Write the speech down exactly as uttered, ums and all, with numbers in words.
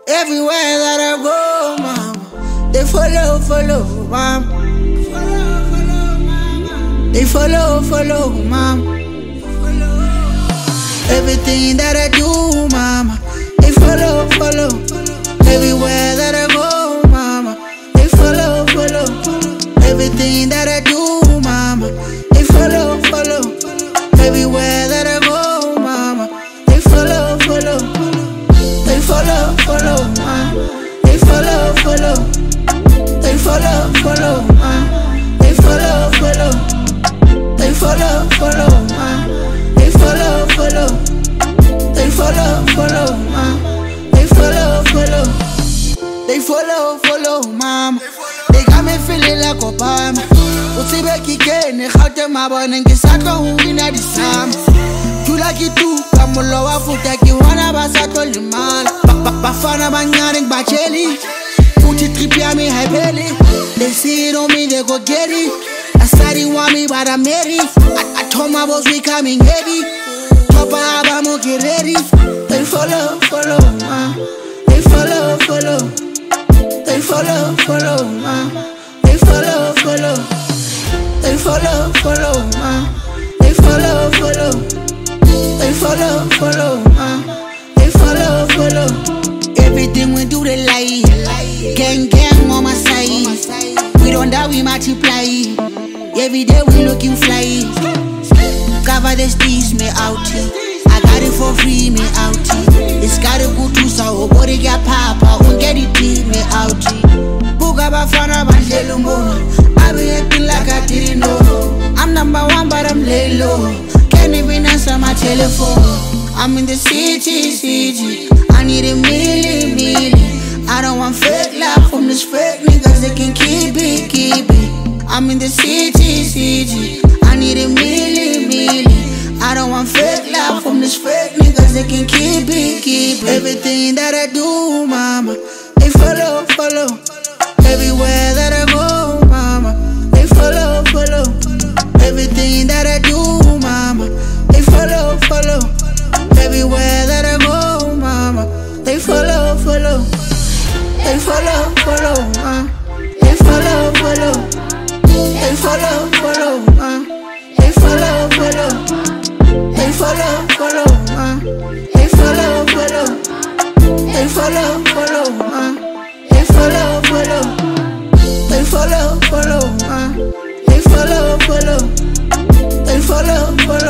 Everywhere that I go, mama, they follow, follow, mama. They follow, follow, mama. Everything that I do, mama, they follow, follow. Everywhere that I go, mama, they follow, follow. Everything that I do, mama, they follow, follow. Everywhere that I go, mama, they follow, follow. They follow, follow, mama. They follow, follow. They follow, follow, mama. They follow, follow. They follow, follow, mama. They follow, follow. They follow, follow, mama. They follow, follow. They follow, follow, mama. They got me feeling like Obama. Utsibe kikene, khawte mabone ngisatlo uwina disama. Jula kitu kamulo wafuta kiwana basato limala. Bafana banyane ngibacheli. Uthi trip yami haybeli. They see it on me, they go get it. I said he want me, but I'm ready. I, I told my boss we coming heavy. Papa Abamo get ready. They follow, follow, ma. They follow, follow. They follow, follow, ma. They follow, follow. They follow, follow, ma. They follow, follow. They follow, follow, ma. They follow, follow. Everything we do they lie. Gang, gang on my side. We don't die, we multiply. Every day we looking fly. Cover the steez me out. I got it for free me out. It's gotta go to so body got papa. Won't get it me out. Buga bafana bandelo mo. I be acting like I didn't know. I'm number one but I'm lay low. Can't even answer my telephone. I'm in the city, city. I need a million, million. I don't want fake love from these fake niggas. They can keep it, keep it. I'm in the city, city. I need a million, million. I don't want fake love from these fake niggas. They can keep it, keep it. Everything that I do, mama, they follow, follow. Everywhere that I go, mama, they follow, follow. Everything that I do, mama, they follow, follow. Everywhere that I go, mama, they follow, follow. They follow, follow, mama. They follow, follow. They follow, follow, ma. They follow, follow. They follow, follow, ma. They follow, follow. They follow, follow, ma. They follow, follow. They follow, follow, ma. They follow, follow. They follow, follow.